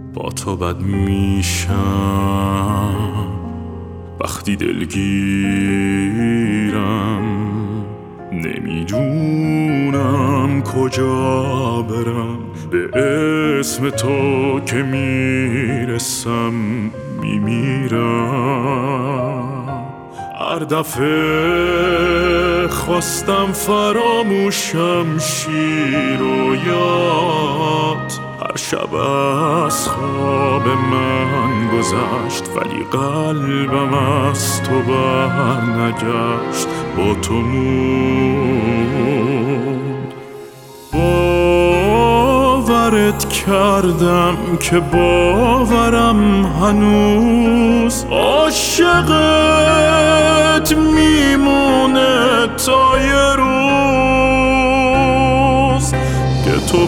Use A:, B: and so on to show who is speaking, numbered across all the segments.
A: با تو بد میشم وقتی دلگیرم، نمیدونم کجا برم. به اسم تو که میرسم میمیرم. هر دفعه خواستم فراموشم شیر و یاد، هر شب از خواب من گذشت ولی قلبم از تو بر نگشت. با تو موند. باورت کردم که باورم هنوز عاشقت میمونه تا یه روز که تو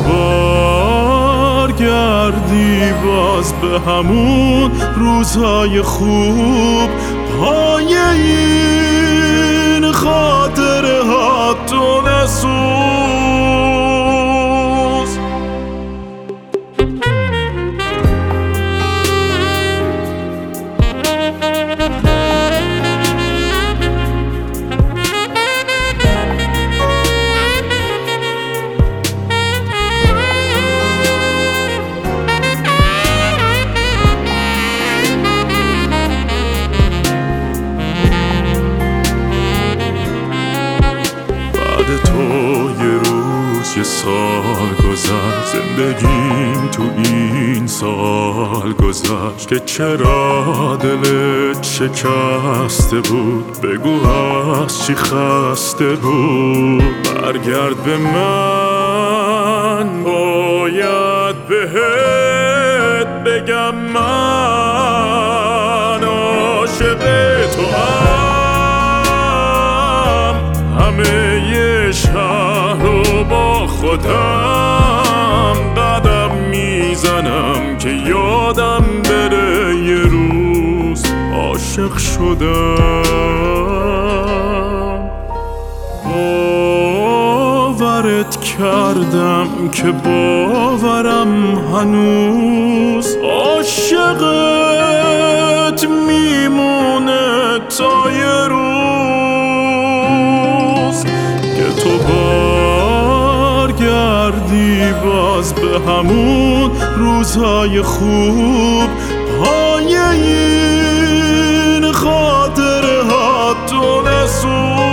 A: برگردی باز به همون روزهای خوب. پای این خاطره ها تو نسوز. تو یه روز یه سال گذشت، زندگیم تو این سال گذشت که چرا دلت شکسته بود. بگو از چی خسته بود. برگرد به من، باید بهت بگم من عاشق تو همه شهر رو با خودم قدم میزنم که یادم بره یه روز عاشق شدم. باورت کردم که باورم هنوز عاشقت میمونه تا یه روز که تو برگردی باز به همون روزهای خوب. پای این خاطره ها تو نسوز.